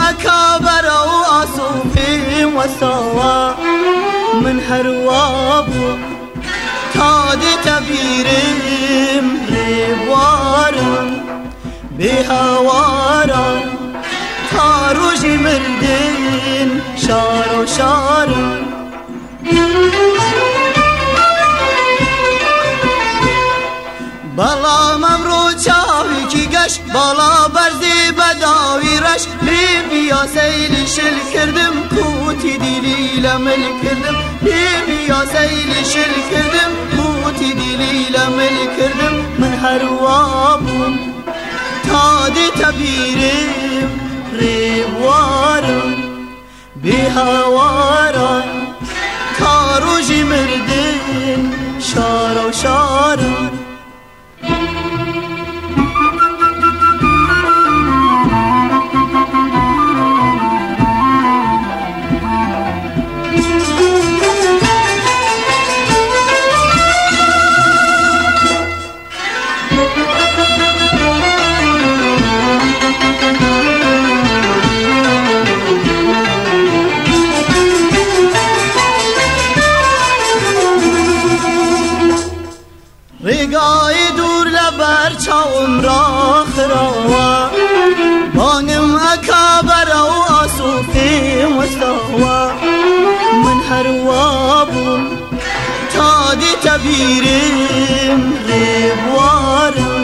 أكابر وأصوفي وسوا من هرواب تاد تبيرم ريبوارم بهوارم تاروج مردين شارو شارم بالا ممرو چاوی کی گش بالا برزی بداوی رش بیا سیل شل کردم کوتی دیلی لمل کردم بیا سیل شل کردم کوتی دیلی لمل کردم من هروابم تادی تبیرم ریوارم بهوارم تاروجی مردن شارو شارم رگای دور لبر چاوم را خراوا بانم اکابر و آسوفی مستوا من هروابم تادی تبیرم ریبوارم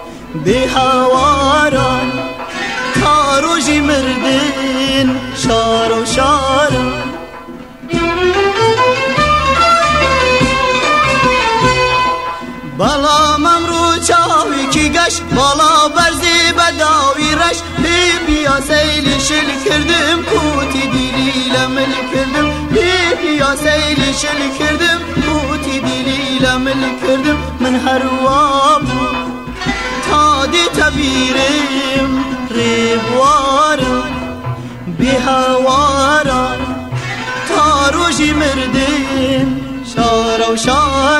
بهوارم کاروجی مردن شارو شارم بالا ممرو چاوی کی گش بالا برزی بداوی رش بیا سیل شل کردم کوتی دیلی لمل کردم بیا سیل شل کردم کوتی دیلی لمل کردم من هروابم تادی تبیرم ریبوارم بهوارم تاروجی مردم شارو شار